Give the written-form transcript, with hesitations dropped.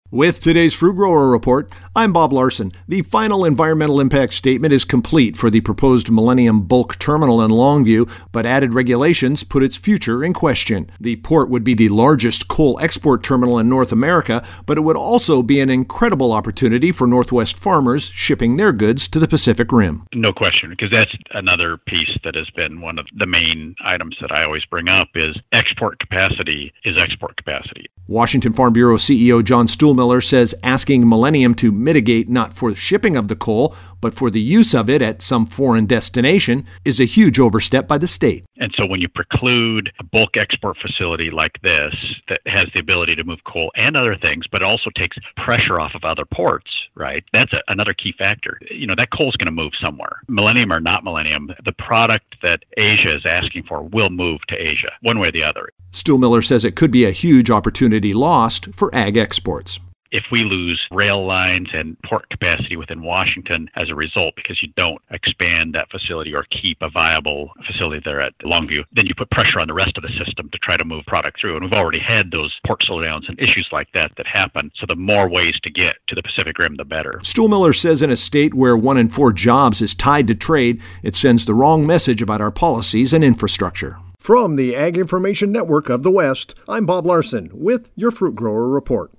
With today's Fruit Grower Report, I'm Bob Larson. The final environmental impact statement is complete for the proposed Millennium Bulk Terminal in Longview, but added regulations put its future in question. The port would be the largest coal export terminal in North America, but it would also be an incredible opportunity for Northwest farmers shipping their goods to the Pacific Rim. No question, because that's another piece that has been one of the main items that I always bring up is export capacity is export capacity. Washington Farm Bureau CEO John Stuhlmiller says asking Millennium to mitigate not for shipping of the coal, but for the use of it at some foreign destination is a huge overstep by the state. And so when you preclude a bulk export facility like this that has the ability to move coal and other things, but also takes pressure off of other ports, right? That's another key factor. That coal is going to move somewhere. Millennium or not Millennium, the product that Asia is asking for will move to Asia, one way or the other. Stuhlmiller says it could be a huge opportunity lost for ag exports. If we lose rail lines and port capacity within Washington as a result because you don't expand that facility or keep a viable facility there at Longview, then you put pressure on the rest of the system to try to move product through. And we've already had those port slowdowns and issues like that happen. So the more ways to get to the Pacific Rim, the better. Stuhlmiller says in a state where 1 in 4 jobs is tied to trade, it sends the wrong message about our policies and infrastructure. From the Ag Information Network of the West, I'm Bob Larson with your Fruit Grower Report.